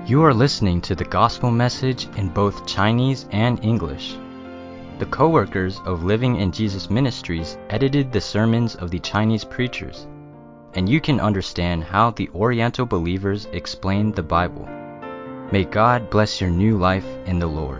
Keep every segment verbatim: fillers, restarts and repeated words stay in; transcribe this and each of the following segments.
You are listening to the gospel message in both Chinese and English. The co-workers of Living in Jesus Ministries edited the sermons of the Chinese preachers, and you can understand how the Oriental believers explain the Bible. May God bless your new life in the Lord.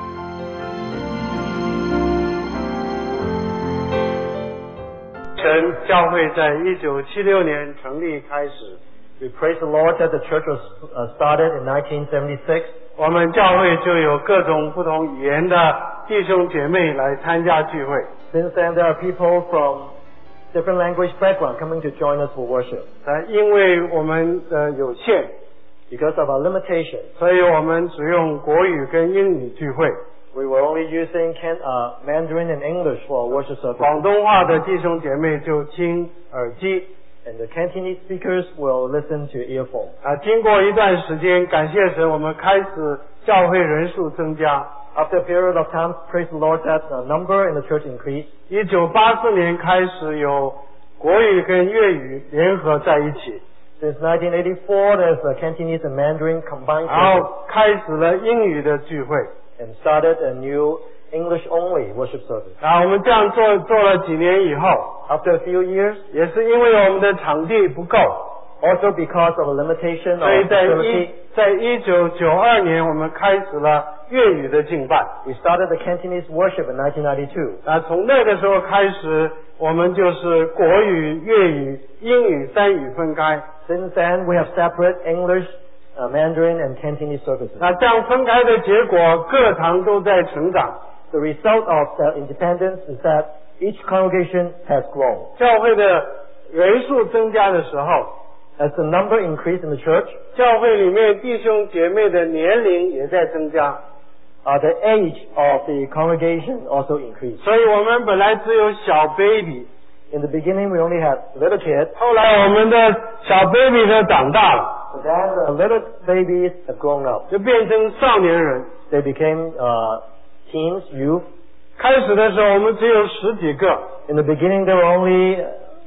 We praise the Lord that the church was uh, started in nineteen seventy-six. 我们教会就有各种不同语言的弟兄姐妹来参加聚会。 Since then, there are people from different language background coming to join us for worship. 呃，因为我们的有限， Because of our limitation, 所以我们只用国语跟英语聚会。 we were only using can, uh, Mandarin and English for our worship service. 广东话的弟兄姐妹就听耳机。 And the Cantonese speakers will listen to earphones. 啊，经过一段时间，感谢神，我们开始教会人数增加。 After a period of time, praise the Lord that the number in the church increased. 一九八四年开始有国语跟粤语联合在一起， Since nineteen eighty-four, there's a Cantonese and Mandarin combined 然后开始了英语的聚会。 and started a new English-only worship service. 啊，我们这样做做了几年以后， After a few years, 也是因为我们的场地不够， also because of a limitation 所以 of 在 facility, 一在一九九二年，我们开始了粤语的敬拜。 we started the Cantonese worship in nineteen ninety-two. 啊，从那个时候开始，我们就是国语、粤语、英语三语分开。 Since then, we have separate English, uh, Mandarin, and Cantonese services. 那这样分开的结果，各堂都在成长。 The result of the independence is that each congregation has grown. 教会的人数增加的时候， As the number increased in the church, 教会里面弟兄姐妹的年龄也在增加， uh, the age of the congregation also increased. 所以我们本来只有小 baby， In the beginning, we only had little kids. 后来我们的小 baby 都长大了， But then the little babies have grown up. 就变成少年人。 They became uh, teens, youth. 开始的时候我们只有十几个， In the beginning, there were only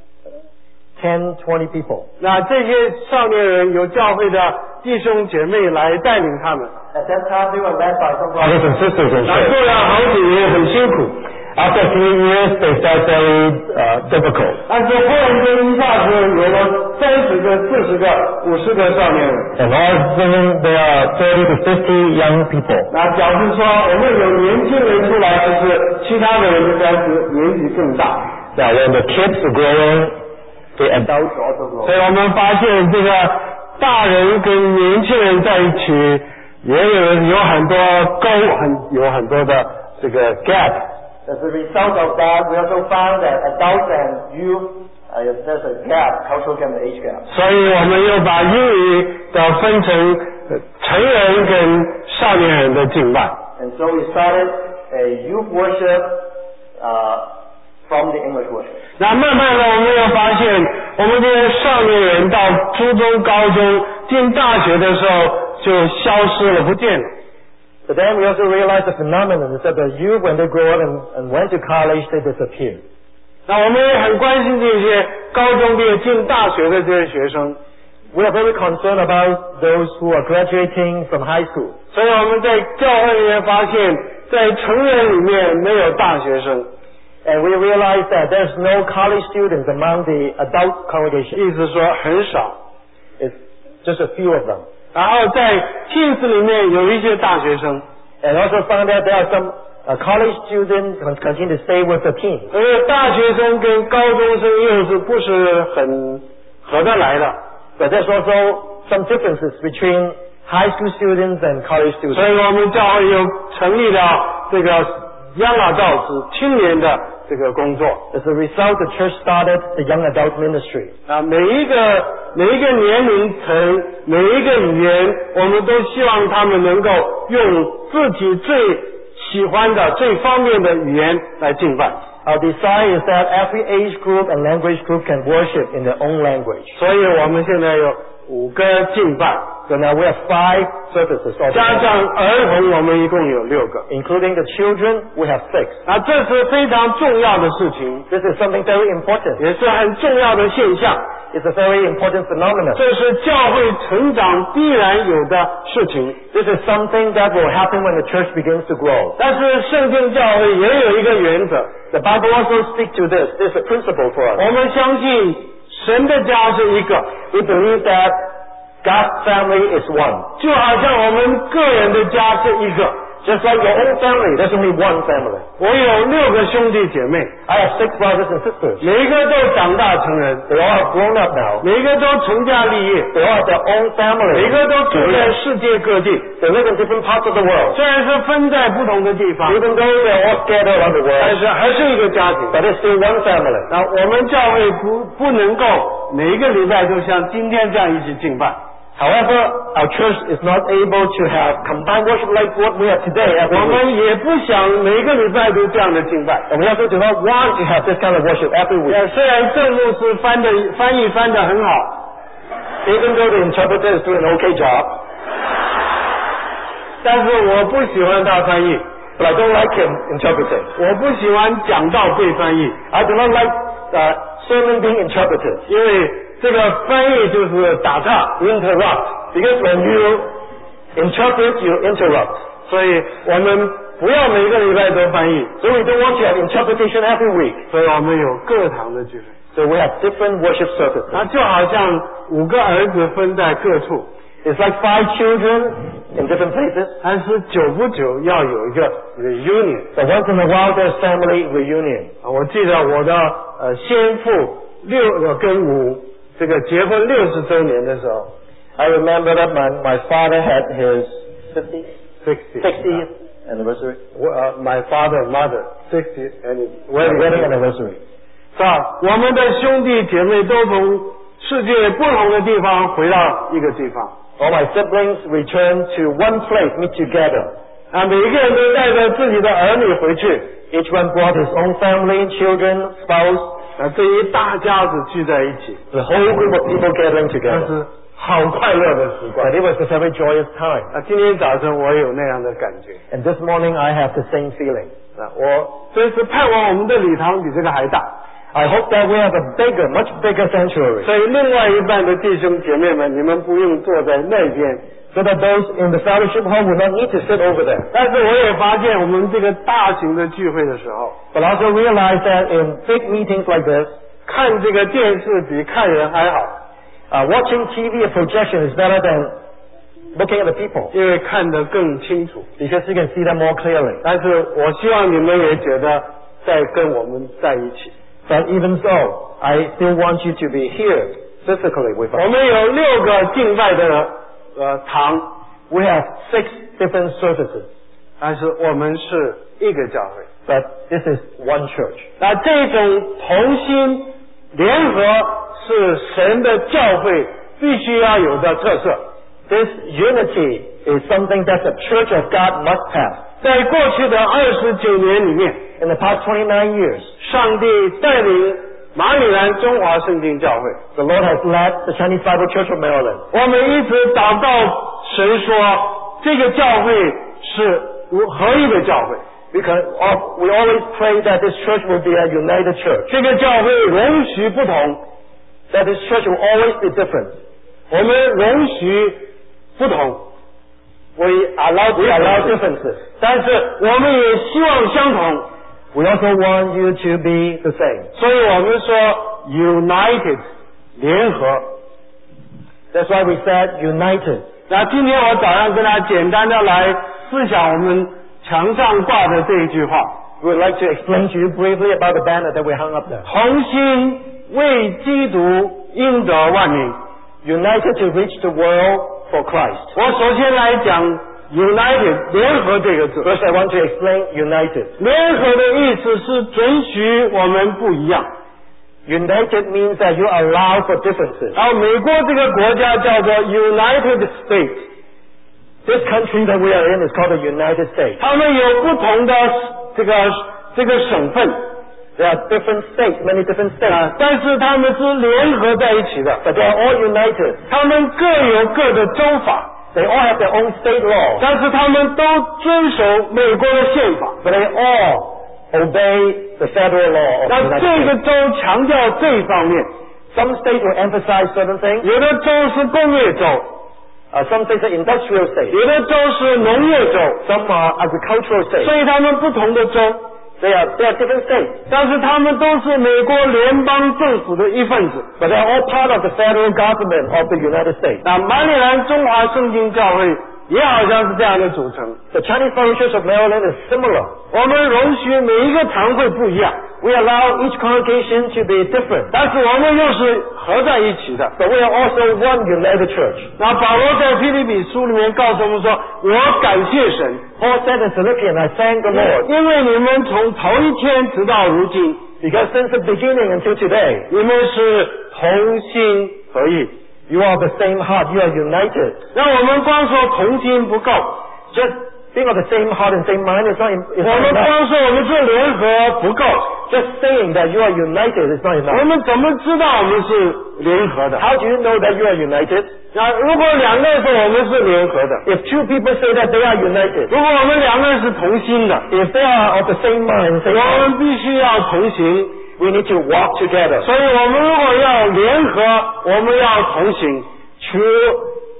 ten, twenty people. 那这些少年人有教会的弟兄姐妹来带领他们， At that time, they were led by some brothers and sisters in 那 church. 做了好几年很辛苦， After a few years, they felt very uh, difficult. 但是忽然间一下子有了三十个、四十个、五十个少年人。 And all of a sudden, there are thirty to fifty young people. 那表示说，我们有年轻人出来，就是其他的人应该是年纪更大。 Now, when the kids are growing, the adults also grow. 所以我们发现这个大人跟年轻人在一起，也有有很多沟，很有很多的这个 gap。 As a result of that, we also found that adults and youth, uh, there's a gap, cultural gap and age gap. 所以我们又把英语的分成呃成人跟少年人的敬拜。 And so we started a youth worship uh, from the English worship. 那慢慢的，我们又发现，我们这些少年人到初中、高中、进大学的时候就消失了，不见了。 But then we also realized the phenomenon is that the youth, when they grow up and, and went to college, they disappeared. 那我们也很关心这些高中毕业进大学的这些学生， We are very concerned about those who are graduating from high school. 所以我们在教会里面发现，在成人里面没有大学生， And we realized that there's no college students among the adult congregation. 意思说很少。 It's just a few of them. 然后在 teens 里面有一些大学生， And also found that there are some uh, college students who continue to stay with the teens. 因为大学生跟高中生又是不是很合得来的， But there's also some differences between high school students and college 所 students. 以我们教会又成立了这个 young adults 青年的这个工作。 As a result, the church started the young adult ministry. 啊，每一个每一个年龄层，每一个语言，我们都希望他们能够用自己最喜欢的、最方便的语言来敬拜。 Our desire is that every age group and language group can worship in their own language. 所以我们现在有五个敬拜， So now we have five services 加 altogether. 上儿童，我们一共有六个。 Including the children, we have six. 啊，这是非常重要的事情， This is something very important. 也是很重要的现象。 is a very important phenomenon. 这是教会成长必然有的事情。 This is something that will happen when the church begins to grow. 但是圣经教会也有一个原则， The Bible also speaks to this. This is a principle for us. 我们相信神的家是一个， We believe that God's family is one. 就好像我们个人的家是一个。 Just like your own family, there's only one family. 我有六个兄弟姐妹， I have six brothers and sisters. 每一个都长大成人， They all have grown up now. 每一个都成家立业， They all have their own 每 family. 个都住在世界各地。 They live in different parts of the world. 虽然是分在不同的地方， Even though they're all scattered around the 但 world, 是还是一个家庭。 but it's still one family. 那我们教会不不能够每一个礼拜都像今天这样一起敬拜。 However, our church is not able to have combined worship like what we have today 我 every week. 们也不想每一个礼拜都这样的敬拜。 And we also do not want to have this kind of worship every week. 呃虽然郑牧师翻的翻译翻得很好， Even though the interpreter is doing an okay job, 但是我不喜欢他翻译， but I don't like him interpreting. 我不喜欢讲道被翻译， I do not like uh, sermon being interpreted. 因为这个翻译就是打岔 Interrupt. Because when you interpret, you interrupt. 所以我们不要每个礼拜都翻译， So we don't want to have interpretation every week. 所以我们有各堂的聚会。 So we have different worship services. 那就好像五个儿子分在各处， It's like five children in different places. 但是久不久要有一个 reunion。 But once in a while there's family reunion. 啊我记得我的呃先父六个跟五这个结婚六十周年的时候 I remember that my, my father had his fiftieth, ，sixty sixtieth anniversary. 我呃 my father mother sixty and Wedding wedding anniversary. 是吧？我们的兄弟姐妹都从世界不同的地方回到一个地方， All my siblings returned to one place, meet together. 啊，每一个人都带着自己的儿女回去， Each one brought his own family, children, spouse. 啊，这一大家子聚在一起， The whole group of people gathering 那 together. 是好快乐的时光 But。it was a very joyous time. 啊，今天早晨我有那样的感觉， And this morning I have the same feeling. 啊，我真是盼望我们的礼堂比这个还大， I hope that we have a bigger, much bigger sanctuary. 所以另外一半的弟兄姐妹们，你们不用坐在那边。 So that those in the fellowship hall will not need to sit over there. 但是我也发现，我们这个大型的聚会的时候， But I also realize that in big meetings like this, 看这个电视比看人还好， uh, watching T V or projection is better than looking at the people. 因为看得更清楚。 Because you can see them more clearly. 但是我希望你们也觉得在跟我们在一起。 But even so, I still want you to be here physically with 我 us. 们有六个敬拜的呃堂， We have six different services. 但是我们是一个教会。 But this is one church. 那这种同心联合是神的教会必须要有的特色。 This unity is something that the church of God must have. 在过去的二十九年里面， In the past twenty-nine years, 上帝带领马里兰中华圣经教会， the Lord has led the Chinese Bible Church of Maryland. 我们一直祷告神说，这个教会是合一的教会， We, can, we always pray that this church will be a united church. 这个教会容许不同， That this church will always be different. 我们容许不同， We allow, we allow differences. 但是我们也希望相同， We also want you to be the same. 所以我们说 united 联合。 That's why we said united. 那今天我早上跟大家简单的来思想我们墙上挂的这一句话： We would like to explain to you briefly about the banner that we hung up there. 同心为基督赢得万民。 United to reach the world for Christ. 我首先来讲 united 联合这个字。 First, I want to explain united. 联合的意思是准许我们不一样。 United means that you allow for differences. 然后美国这个国家叫做 United States， This country that we are in is called the United States. 他们有不同的这个这个省份 There are different states, many different 啊 states, 但是他们是联合在一起的， but they are all united. 他们各有各的州法， They all have their own state laws, 但是他们都遵守美国的宪法。 but they all obey the federal law of the 那 United 这个 States. 州强调这一方面， Some states will emphasize certain things. 有的州是工业州， Uh, some states are industrial states. 有的州是农业州， Some are agricultural 所 states. 以他们不同的州， They are, they are different states. 但是他们都是美国联邦政府的一份子。 But they are all part of the federal government of the United States. 那马里兰中华圣经教会也好像是这样的组成。 The Chinese Foreign Church of Maryland is similar. 我们容许每一个堂会不一样， We allow each congregation to be different. 但是我们又是合在一起的。 But we are also one united church. 那保罗在腓立比书里面告诉我们说：“我感谢神， Paul said in Philippians, I thank the Lord. 因为你们从头一天直到如今， Because since the beginning until today, 你们是同心合意。 you are the same heart, you are united. 那我们光说同心不够， Just being of the same heart and same mind is not, is 我 not 们 enough. 光说我们是联合不够， Just saying that you are united is not 我 enough. 们怎么知道我们是联合的？ How do you know that you are united? 那如果两个人说我们是联合的， If two people say that they are united, 如果我们两个人是同心的， if they are of the same mind, same 我 heart, 们必须要同行。 we need to walk together. 所以我们如果要联合，我们要同行。 True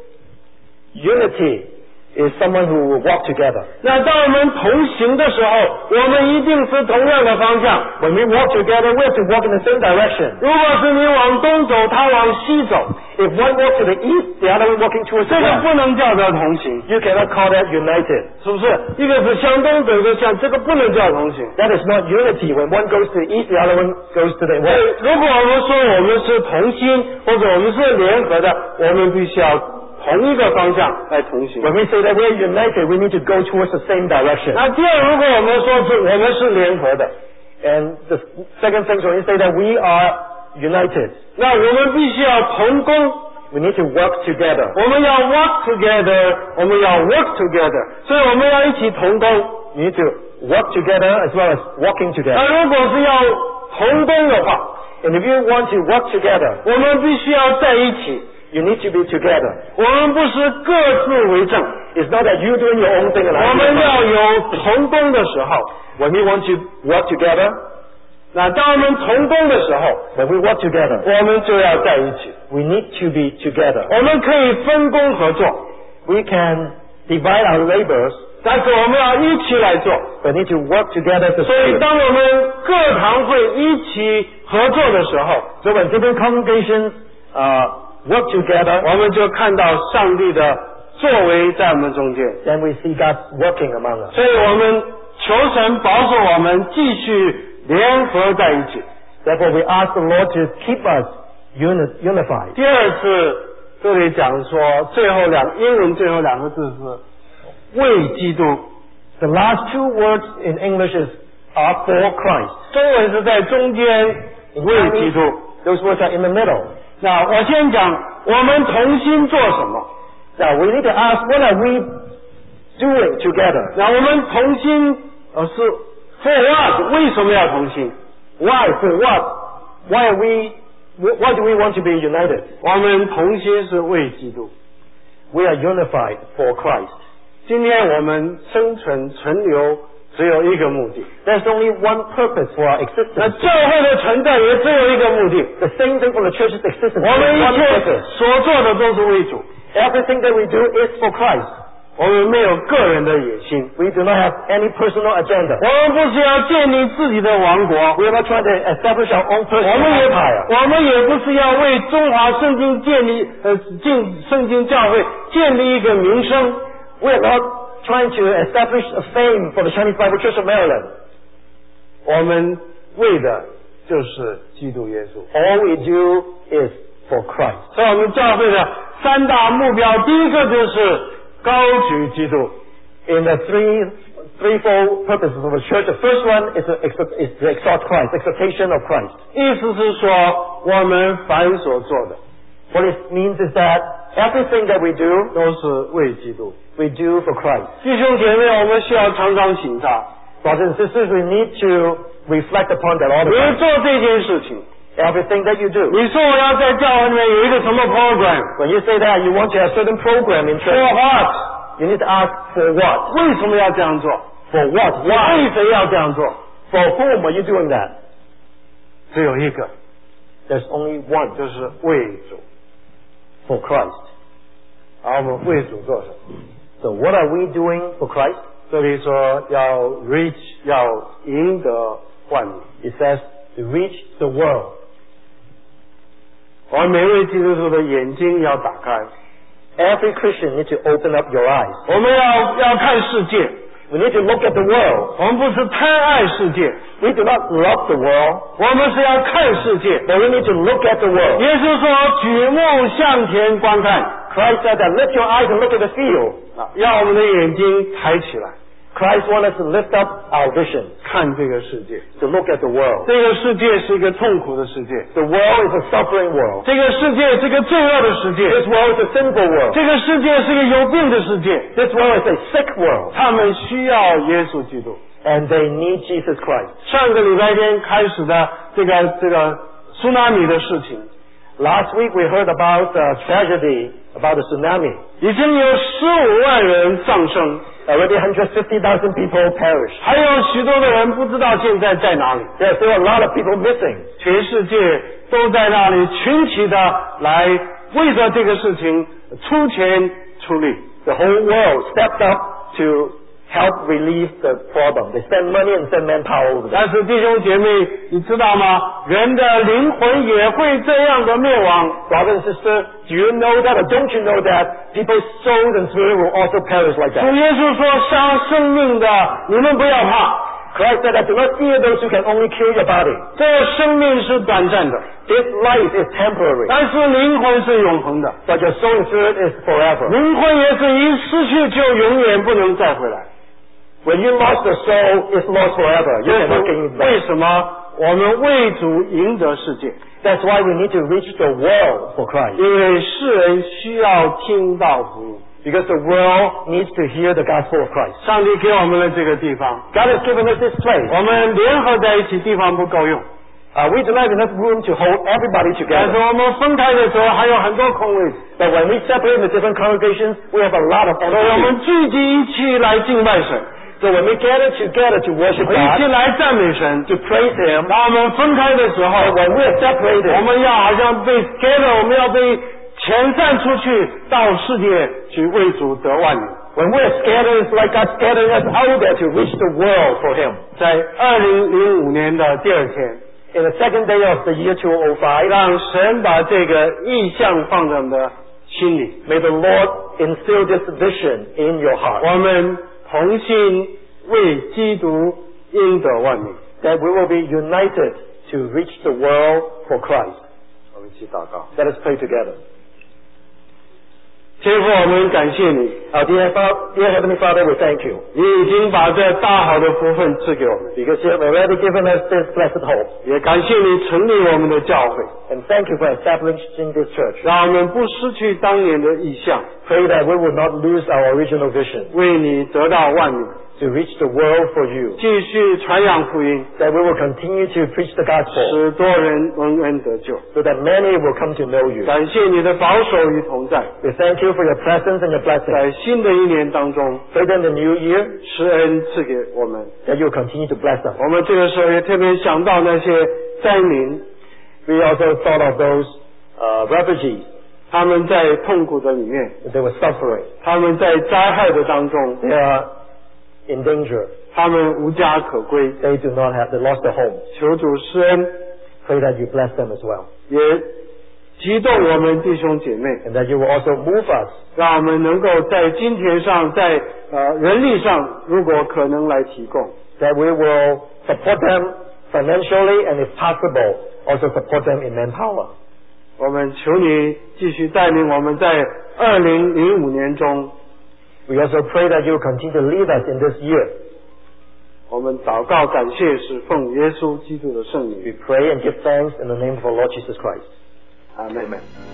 unity is someone who will walk together. 那当我们同行的时候，我们一定是同样的方向。 When we walk together, we have to walk in the same direction. 如果是你往东走，他往西走， If one walks to the east, the other one walking towards the 这个 west. 不能叫做同行， You cannot call that united. 是不是？一个是向东走，一个向这个不能叫同行。 That is not unity. When one goes to the east, the other one goes to the 所以 west. 如果我们说我们是同心，或者我们是联合的，我们必须要同一个方向来同行。 When we say that we are united, we need to go towards the same direction. 那第二，如果我们说是我们是联合的， And the second thing, when we say that we are united, 那我们必须要同工。 we need to work together. 我们要 work together， 我们要 work together， 所以我们要一起同工。 You need to work together as well as walking 那 together. 如果是要同工的话， And if you want to work together, 我们必须要在一起。 you need to be together. 我们不是各自为政， It's not that you doing your own thing and 我 I 们 doing 要 mine. 有同工的时候。 When we want to work together, 那当我们同工的时候， when we work together, 我们就要在一起。 we need to be together. 我们可以分工合作， We can divide our labors, 但是我们要一起来做。 but need to work together to 所以， serve. 当我们各堂会一起合作的时候， So when different congregations uh, work together, 我们就看到上帝的作为在我们中间。 then we see God working among us. 所以我们求神保守我们继续联合在一起。 Therefore, we ask the Lord to keep us uni- unified. 第二次这里讲说，最后两英文最后两个字是为基督， The last two words in English is are for Christ. 中文是在中间为基督。 Those words are in the middle. 那我先讲我们同心做什么？ Now, we need to ask, what are we doing together? 那我们同心呃是 for what？ 为什么要同心？ Why? For what? Why are we, why do we want to be united? 我们同心是为基督。 We are unified for Christ. 今天我们生存存留只有一个目的， There's only one purpose for our 那 existence. 教会的存在也只有一个目的。 The same thing for the church's existence. 我们 There's 一 one 切 purpose. 所做的都是为主， Everything that we do is for Christ. 我们没有个人的野心， We do not have any personal agenda. 我们不是要建立自己的王国， We are not trying to establish our own 我 personal 们也 empire. 我们也不是要为中华圣经建立呃建圣经教会建立一个名声， We are not trying to establish a fame for the Chinese Bible Church of Maryland. 我们为的就是基督耶稣。 All we do is for Christ. 所以我们教会的三大目标，第一个就是高举基督。 In the three threefold purposes of the church, the first one is to, exalt, is to exalt Christ, exaltation of Christ. 意思是说，我们凡所做的 What it means is that everything that we do, 都是为基督。 we do for Christ. 弟兄姐妹，我们需要常常省察， Brothers and sisters, we need to reflect upon that all the 你 time. 做这件事情， Everything that you do. 你说我要在教会里面有一个什么 program， When you say that, you want to have certain program in for church. what？ You need to ask for what? 为什么要这样做？ For what? 为 Why? 谁要这样做？ For whom are you doing that? 只有一个， There's only one 就是为主。 for Christ. 而我们为主做什么？ So what are we doing for Christ? 这里说要 reach， 要赢得万民。 It says to reach the world. 我们每位基督徒的眼睛要打开， Every Christian needs to open up your eyes. 我们要要看世界， We need to look at the world. 我们不是贪爱世界， We do not love the world, 我们是要看世界。 but we need to look at the world. 耶稣说：“举目向前观看。” Christ said that lift your eyes and look at the field. 啊，让我们的眼睛抬起来， Christ wants us to lift up our vision, 看这个世界。 to look at the world. 这个世界是一个痛苦的世界， The world is a suffering world. 这个世界是一个罪恶的世界， This world is a sinful world. 这个世界是一个有病的世界。 This world is a sick world. 他们需要耶稣基督。 And they need Jesus Christ. 上个礼拜天开始的这个这个苏纳米的事情， Last week we heard about the tragedy about the tsunami. 已经有十五万人丧生， Already one hundred fifty thousand people perished. 还有许多的人不知道现在在哪里。 There are still a lot of people missing. 全世界都在那里群起的来为着这个事情出钱出力。 The whole world stepped up to help relieve the problem. They spend money and send manpower over there. 但是弟兄姐妹，你知道吗？人的灵魂也会这样的灭亡。 Brothers and sisters, do you know that or don't you know that people's souls and spirit will also perish like 主 that? 耶稣说：“伤生命的，你们不要怕。 Christ said that do not fear those who can only kill your body. 这个生命是短暂的， This life is temporary, 但是灵魂是永恒的。 but your soul and spirit is forever. 灵魂也是一失去就永远不能再回来。 When you lost the soul, it's lost forever. You 这 cannot 是 gain it 为 back. 什么我们为主赢得世界？ That's why we need to reach the world for Christ. 因为世人需要听到福音。 Because the world needs to hear the gospel of Christ. 上帝给我们了这个地方， God has given us this place. 我们联合在一起，地方不够用。 Uh, we do not have enough room to hold everybody 但是 together. 我们分开的时候，还有很多空位， But when we separate the different congregations, we have a lot of 所以我 empty 们 seats. 聚集一起来敬拜神， So when we gather together to worship 一起 God, 来赞美神。 to praise Him, 当我们分开的时候， but when we are 我 separated, 们要好像被 scatter， 我们要被遣散出去，到世界去为主得万民。 when we are scattered, it's like God scattering us out there to reach the world for Him. 在二零零五年的第二天， In the second day of the year two thousand five, 让神把这个意象放在我们的心里， may the Lord instill this vision in your heart, 我们同心为基督赢得万民。 that we will be united to reach the world for Christ. 我们一起祷告。 Let us pray together. 天父，我们感谢你， Our dear, Father, dear Heavenly Father, we thank you 你已经把这大好的福分赐给我们， because you have already given us this blessed hope. 也感谢你成立我们的教会， And thank you for establishing this church. 让我们不失去当年的意向， Pray that we will not lose our original vision 为你得到万民， to reach the world for you, 继续传扬福音， that we will continue to preach the gospel 使多人蒙恩得救。 so that many will come to know you. 感谢你的保守与同在， We thank you for your presence and your 在 blessing. 新的一年当中， Pray that in the new year 施恩赐给我们。 that you will continue to bless us. 我们这个时候也特别想到那些灾民， We also thought of those uh, refugees 他们在痛苦的里面， that they were suffering. 他们在灾害的当中， They are in danger. 他们无家可归。 They do not have, they lost their homes. 求主施恩， Pray that you bless them as well. 也激动我们弟兄姐妹， And that you will also move us 让我们能够在金钱上，在呃人力上，如果可能来提供。 that we will support them financially and if possible also support them in manpower. 我们求你继续带领我们在二零零五年中， We also pray that you will continue to lead us in this year. 我们祷告感谢是奉耶稣基督的圣 We 名。 pray and give thanks in the name of our Lord Jesus Christ. 阿门。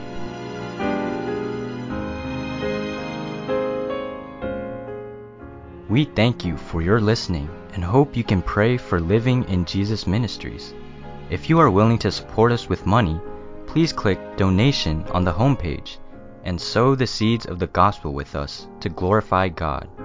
We thank you for your listening and hope you can pray for Living in Jesus Ministries. If you are willing to support us with money, please click Donation on the homepage and sow the seeds of the gospel with us to glorify God.